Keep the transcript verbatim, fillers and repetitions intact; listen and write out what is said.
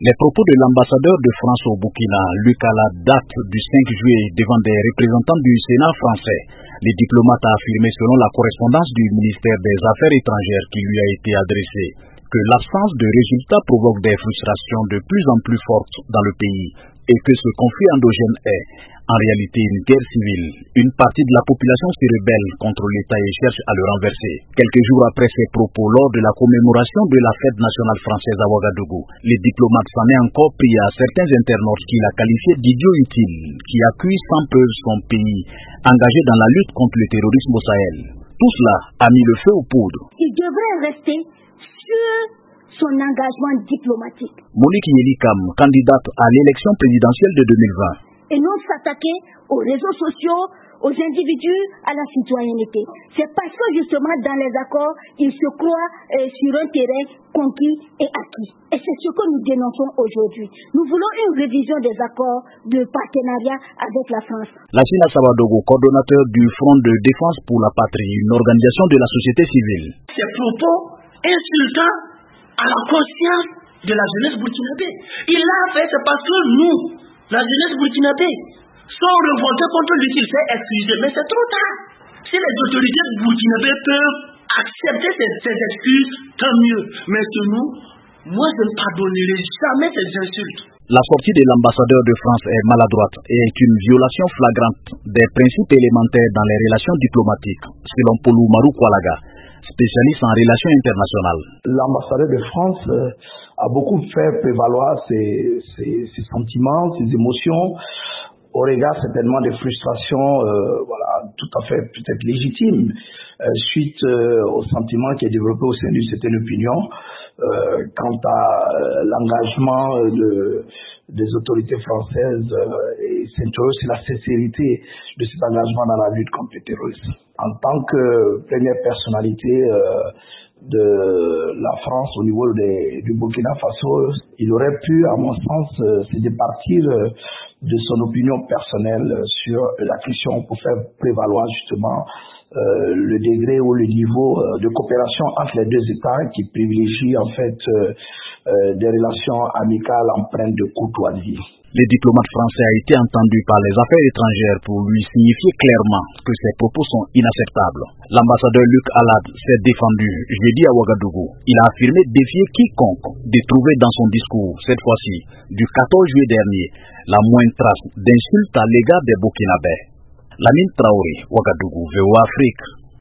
Les propos de l'ambassadeur de France au Burkina, Luc Alad, datent du cinq juillet devant des représentants du Sénat français. Le diplomate a affirmé, selon la correspondance du ministère des Affaires étrangères qui lui a été adressée, que l'absence de résultats provoque des frustrations de plus en plus fortes dans le pays et que ce conflit endogène est, en réalité, une guerre civile. Une partie de la population se rebelle contre l'État et cherche à le renverser. Quelques jours après ces propos, lors de la commémoration de la fête nationale française à Ouagadougou, les diplomates s'en est encore pris à certains internautes qu'il a qualifiés d'idiots utiles, qui accusent sans preuve son pays, engagé dans la lutte contre le terrorisme au Sahel. Tout cela a mis le feu aux poudres. Il devrait rester sur son engagement diplomatique. Monique Yelikam, candidate à l'élection présidentielle de deux mille vingt. Et non s'attaquer aux réseaux sociaux, aux individus, à la citoyenneté. C'est parce que justement dans les accords, ils se croient euh, sur un terrain conquis et acquis. Et c'est ce que nous dénonçons aujourd'hui. Nous voulons une révision des accords de partenariat avec la France. Lassina Sabadogo, coordonnateur du Front de défense pour la patrie, une organisation de la société civile. Ces propos insultants à la conscience de la jeunesse burkinabé. Il l'a fait, c'est parce que nous, la jeunesse burkinabé, sont revoltés contre lui qu'il s'est excusé. Mais c'est trop tard. Si les autorités burkinabé peuvent accepter ces, ces excuses, tant mieux. Mais que nous, moi je ne pardonnerai jamais ces insultes. La sortie de l'ambassadeur de France est maladroite et est une violation flagrante des principes élémentaires dans les relations diplomatiques, selon Paulou Marou Kwalaga, spécialiste en relations internationales. L'ambassadeur de France euh, a beaucoup fait prévaloir ses, ses, ses sentiments, ses émotions, au regard certainement des frustrations euh, voilà, tout à fait peut-être légitimes, euh, suite euh, au sentiment qui est développé au sein d'une certaine opinion euh, quant à euh, l'engagement de, des autorités françaises euh, et s'interroge sur la sincérité de cet engagement dans la lutte contre le terrorisme. En tant que première personnalité euh, de la France au niveau des, du Burkina Faso, il aurait pu, à mon sens, euh, se départir euh, de son opinion personnelle sur la question pour faire prévaloir justement euh, le degré ou le niveau euh, de coopération entre les deux États qui privilégie en fait euh, euh, des relations amicales empreintes de courtoisie. Le diplomate français a été entendu par les affaires étrangères pour lui signifier clairement que ses propos sont inacceptables. L'ambassadeur Luc Alad s'est défendu jeudi à Ouagadougou. Il a affirmé défier quiconque de trouver dans son discours, cette fois-ci, du quatorze juillet dernier, la moindre trace d'insulte à l'égard des Burkinabés. Lamine Traoré, Ouagadougou, V O A Afrique.